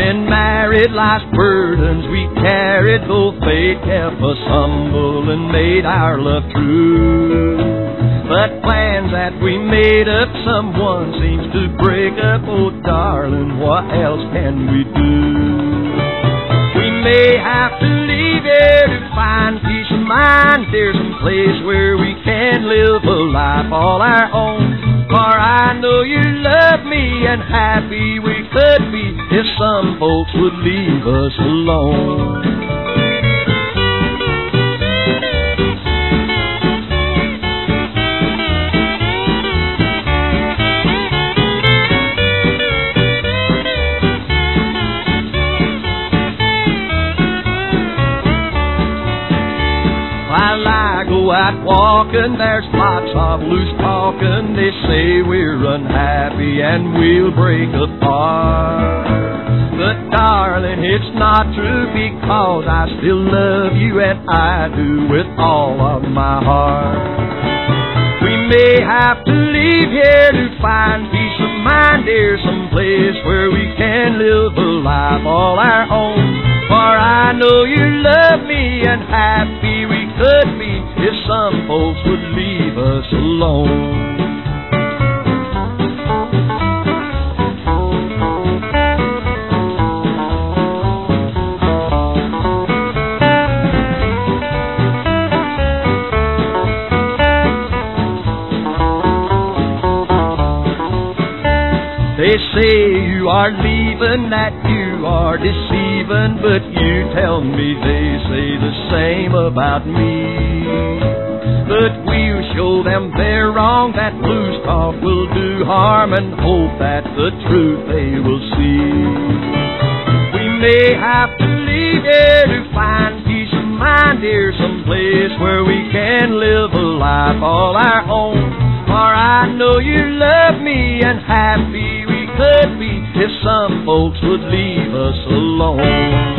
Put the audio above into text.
When married life's burdens we carried, though fate kept us humble and made our love true. But plans that we made up, someone seems to break up. Oh darling, what else can we do? We may have to leave here to find peace of mind. There's some place where we can live a life all our own. For I know you love me, and happy we could be if some folks would leave us alone. While I go out walking, there's lots of loose talking. They say we're unhappy and we'll break apart. But darling, it's not true, because I still love you, and I do with all of my heart. We may have to leave here to find peace of mind. There's some place where we can live a life all our own. For I know you love me, and happy we could be if some folks would leave us alone. They say you are leaving, that you are deceiving, but you tell me they say the same about me. But we'll show them they're wrong, that loose talk will do harm, and hope that the truth they will see. We may have to leave here to find peace of mind. Here's some place where we can live a life all our own. For I know you love me, and happy we could be if some folks would leave us alone.